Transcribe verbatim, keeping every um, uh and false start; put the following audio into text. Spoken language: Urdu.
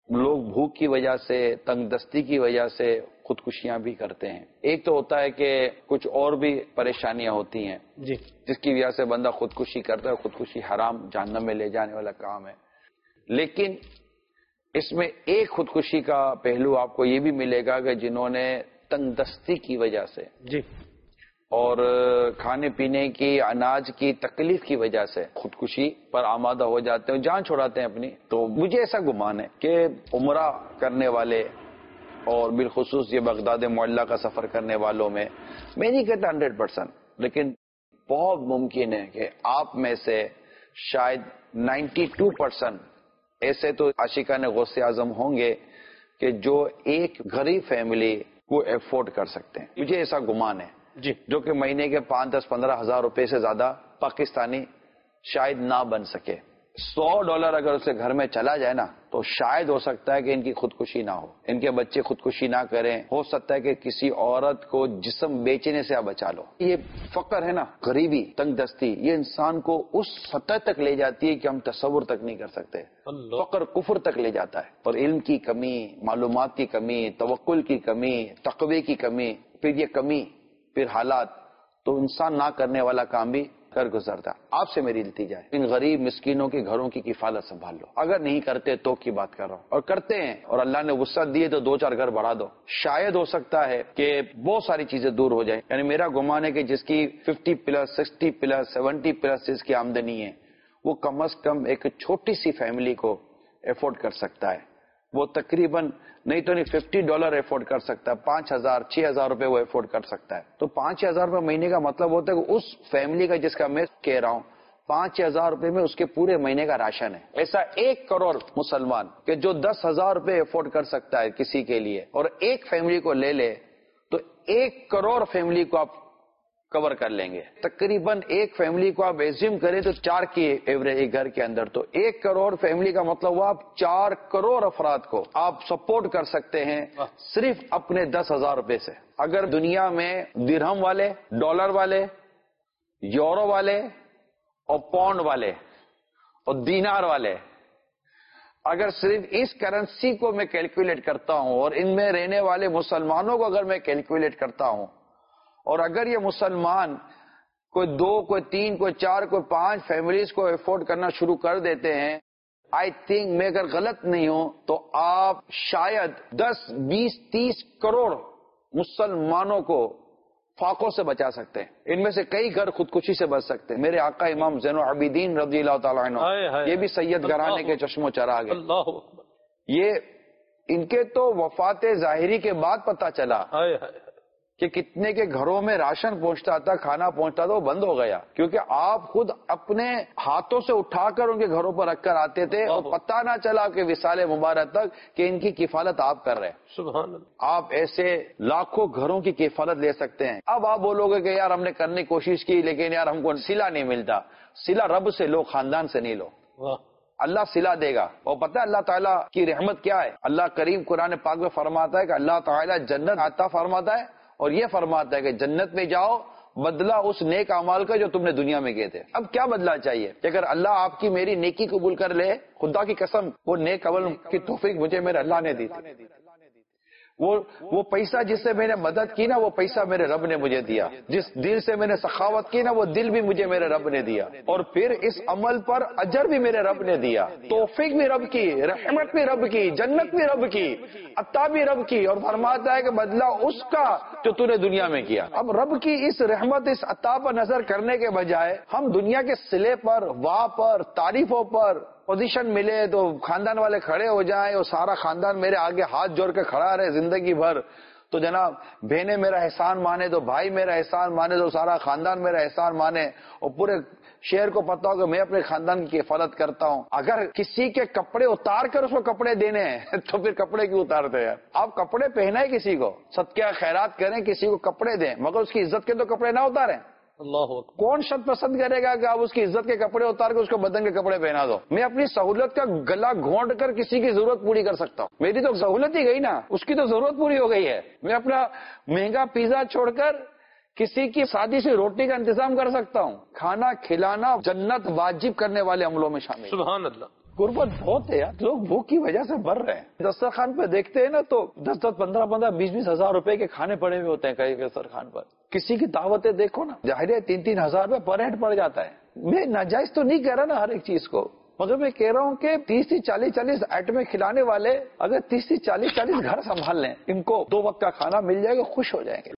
لوگ بھوک کی وجہ سے، تنگ دستی کی وجہ سے خودکشیاں بھی کرتے ہیں. ایک تو ہوتا ہے کہ کچھ اور بھی پریشانیاں ہوتی ہیں جی جس کی وجہ سے بندہ خودکشی کرتا ہے. خودکشی حرام جہنم میں لے جانے والا کام ہے. لیکن اس میں ایک خودکشی کا پہلو آپ کو یہ بھی ملے گا کہ جنہوں نے تنگ دستی کی وجہ سے جی اور کھانے پینے کی، اناج کی تکلیف کی وجہ سے خودکشی پر آمادہ ہو جاتے ہیں، جان چھوڑاتے ہیں اپنی. تو مجھے ایسا گمان ہے کہ عمرہ کرنے والے اور بالخصوص یہ بغداد معلیٰ کا سفر کرنے والوں میں، میں نہیں کہتا ہنڈریڈ پرسینٹ، لیکن بہت ممکن ہے کہ آپ میں سے شاید نائنٹی ٹو پرسینٹ ایسے تو عاشقان غوث اعظم ہوں گے کہ جو ایک غریب فیملی کو افورڈ کر سکتے ہیں. مجھے ایسا گمان ہے جی جو کہ مہینے کے پانچ دس پندرہ ہزار روپے سے زیادہ پاکستانی شاید نہ بن سکے. سو ڈالر اگر اسے گھر میں چلا جائے نا تو شاید ہو سکتا ہے کہ ان کی خودکشی نہ ہو، ان کے بچے خودکشی نہ کریں. ہو سکتا ہے کہ کسی عورت کو جسم بیچنے سے آپ بچا لو. یہ فقر ہے نا، غریبی، تنگ دستی، یہ انسان کو اس سطح تک لے جاتی ہے کہ ہم تصور تک نہیں کر سکتے. فقر کفر تک لے جاتا ہے. اور علم کی کمی، معلومات کی کمی، توکل کی کمی، تقوی کی کمی، پھر یہ کمی، پھر حالات، تو انسان نہ کرنے والا کام بھی کر گزرتا. آپ سے میری التجا ہے، ان غریب مسکینوں کے گھروں کی کفالت سنبھال لو. اگر نہیں کرتے تو کی بات کر رہا ہوں، اور کرتے ہیں اور اللہ نے وسعت دیے تو دو چار گھر بڑھا دو. شاید ہو سکتا ہے کہ بہت ساری چیزیں دور ہو جائیں. یعنی میرا گمان ہے کہ جس کی fifty plus, sixty plus, seventy plus اس کی آمدنی ہے، وہ کم از کم ایک چھوٹی سی فیملی کو افورڈ کر سکتا ہے. وہ تقریباً نہیں تو نہیں ففٹی ڈالر افورڈ کر سکتا ہے، پانچ ہزار چھ ہزار روپے وہ افورڈ کر سکتا ہے. تو پانچ ہزار روپے مہینے کا مطلب ہوتا ہے کہ اس فیملی کا جس کا میں کہہ رہا ہوں پانچ ہزار روپے میں اس کے پورے مہینے کا راشن ہے. ایسا ایک کروڑ مسلمان کہ جو دس ہزار روپے افورڈ کر سکتا ہے کسی کے لیے، اور ایک فیملی کو لے لے تو ایک کروڑ فیملی کو آپ کور کر لیں گے. تقریباً ایک فیملی کو آپ ایزیوم کریں تو چار کی ایوریج ایک گھر کے اندر، تو ایک کروڑ فیملی کا مطلب ہوا آپ چار کروڑ افراد کو آپ سپورٹ کر سکتے ہیں صرف اپنے دس ہزار روپے سے. اگر دنیا میں درہم والے، ڈالر والے، یورو والے اور پاؤنڈ والے اور دینار والے، اگر صرف اس کرنسی کو میں کیلکولیٹ کرتا ہوں اور ان میں رہنے والے مسلمانوں کو اگر میں کیلکولیٹ کرتا ہوں، اور اگر یہ مسلمان کوئی دو، کوئی تین، کوئی چار، کوئی پانچ فیملیز کو افورڈ کرنا شروع کر دیتے ہیں، آئی تھنک میں اگر غلط نہیں ہوں تو آپ شاید دس، بیس، تیس کروڑ مسلمانوں کو فاقوں سے بچا سکتے ہیں. ان میں سے کئی گھر خودکشی سے بچ سکتے ہیں. میرے آقا امام زین العابدین رضی اللہ تعالیٰ عنہ، یہ بھی سید گھرانے کے چشم و چراغ ہیں. یہ ان کے تو وفات ظاہری کے بعد پتہ چلا کہ کتنے کے گھروں میں راشن پہنچتا تھا، کھانا پہنچتا تھا، وہ بند ہو گیا. کیونکہ آپ خود اپنے ہاتھوں سے اٹھا کر ان کے گھروں پر رکھ کر آتے تھے اور پتہ نہ چلا کہ وصال مبارک تک کہ ان کی کفالت آپ کر رہے ہیں. سبحان اللہ. آپ ایسے لاکھوں گھروں کی کفالت لے سکتے ہیں. اب آپ بولو گے کہ یار ہم نے کرنے کی کوشش کی لیکن یار ہم کو صلہ نہیں ملتا. صلہ رب سے لو، خاندان سے نہیں لو. اللہ صلہ دے گا. اور پتہ ہے اللہ تعالیٰ کی رحمت کیا ہے؟ اللہ کریم قرآن پاک میں فرماتا ہے کہ اللہ تعالیٰ جنت عطا فرماتا ہے اور یہ فرماتا ہے کہ جنت میں جاؤ، بدلہ اس نیک اعمال کا جو تم نے دنیا میں کیے تھے. اب کیا بدلہ چاہیے کہ اگر اللہ آپ کی میری نیکی قبول کر لے، خدا کی قسم وہ نیک عمل کی توفیق مجھے میرے اللہ نے دی تھی. وہ وہ پیسہ جس سے میں نے مدد کی نا، وہ پیسہ میرے رب نے مجھے دیا. جس دل سے میں نے سخاوت کی نا، وہ دل بھی مجھے میرے رب نے دیا. اور پھر اس عمل پر اجر بھی میرے رب نے دیا، توفیق بھی رب کی، رحمت بھی رب کی، جنت بھی رب کی، عطا بھی رب کی. اور فرماتا ہے کہ بدلہ اس کا جو تو نے دنیا میں کیا. اب رب کی اس رحمت، اس عطا پر نظر کرنے کے بجائے ہم دنیا کے صلے پر، واہ پر، تعریفوں پر، پوزیشن ملے تو خاندان والے کھڑے ہو جائیں اور سارا خاندان میرے آگے ہاتھ جوڑ کے کھڑا رہے زندگی بھر، تو جناب بہنیں میرا احسان مانے تو بھائی میرا احسان مانے تو سارا خاندان میرا احسان مانے، اور پورے شہر کو پتا ہو کہ میں اپنے خاندان کی حفاظت کرتا ہوں. اگر کسی کے کپڑے اتار کر اس کو کپڑے دینے ہیں تو پھر کپڑے کیوں اتارتے ہیں؟ آپ کپڑے پہنائیں کسی کو، صدقہ خیرات کریں، کسی کو کپڑے دیں، مگر اس کی عزت کے تو کپڑے نہ اتاریں. اللہ کون شخص پسند کرے گا کہ آپ اس کی عزت کے کپڑے اتار کے اس کو بدن کے کپڑے پہنا دو؟ میں اپنی سہولت کا گلا گھونٹ کر کسی کی ضرورت پوری کر سکتا ہوں. میری تو سہولت ہی گئی نا، اس کی تو ضرورت پوری ہو گئی ہے. میں اپنا مہنگا پیزا چھوڑ کر کسی کی سادی سی روٹی کا انتظام کر سکتا ہوں. کھانا کھلانا جنت واجب کرنے والے عملوں میں شامل. سبحان اللہ. غربت بہت ہے یار، لوگ بھوک کی وجہ سے مر رہے ہیں۔ دسترخوان پہ دیکھتے ہیں نا تو دس دس پندرہ پندرہ بیس بیس ہزار روپے کے کھانے پڑے ہوئے ہوتے ہیں کئی دسترخوان پر۔ کسی کی دعوتیں دیکھو نا، ظاہر ہے تین تین ہزار روپے پر ہیڈ پڑ جاتا ہے۔ میں ناجائز تو نہیں کہہ رہا نا ہر ایک چیز کو، مگر میں کہہ رہا ہوں کہ تیس تیس چالیس چالیس آئٹمیں کھلانے والے اگر تیس تیس چالیس چالیس گھر سنبھال لیں، ان کو دو وقت کا کھانا مل جائے گا، خوش ہو جائیں گے۔